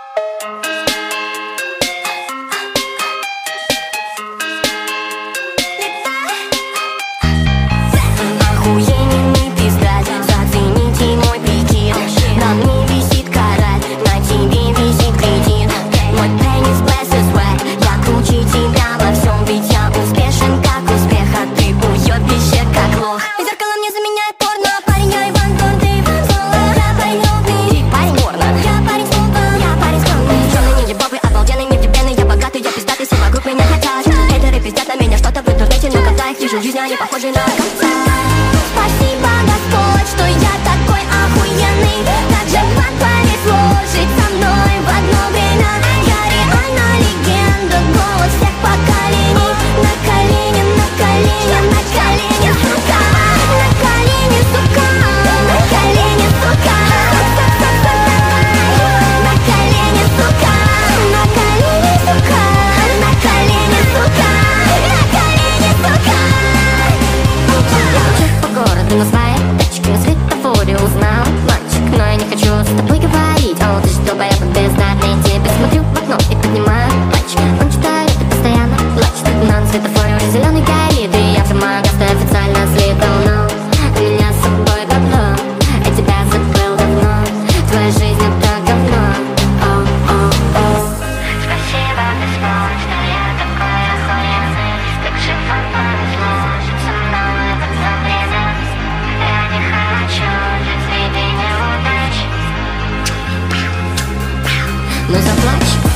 Охуенный пиздец, зацените мой прикид. На мне висит карат, на тебе висит кредит. Мой пенис bless is wet, я круче тебя во всем. Ведь я успешен как успех, а ты уёбище как лох. И зеркало мне заменяет порно. Парень, я Иван Дон, ты Иван Соло. Я парень ровный, ты парень порно. Я парень слова, я парень скромный. Чёрный ниндзя бобы, обалденный, невдебенный. Я богатый, я пиздатый, все вокруг меня хотят. Хейтеры пиздят на меня что-то в интернете, но когда их вижу в жизни, они похожи на конца. Спасибо, Господь, что я такой охуенный. Как же вам повезло жить со мной в одно время. Я реально легенда, голос всех поколений. На колени, на колени, на колени, сука. На колени, сука. На колени, сука. На колени, сука. На колени, сука. На колени, сука. На колени, сука. Я хочу по городу на своей тачке, на светофоре узнал мальчик, но я не хочу с тобой говорить. О, ты что, поэт бездарный, тебе смотрю в окно и поднимаю пальчик. Он читает и постоянно плачет, но на светофоре уже зеленый горит. И я вжимаю газ, ты официально слетал, но у меня с собой говно. Я тебя забыл давно, твоя жизнь это говно. О-о-о. Спасибо, Господь, что я такой охуенный. Как же вам повезло жить со мной в одно время. Я не хочу жить среди неудач. Ну заплачь.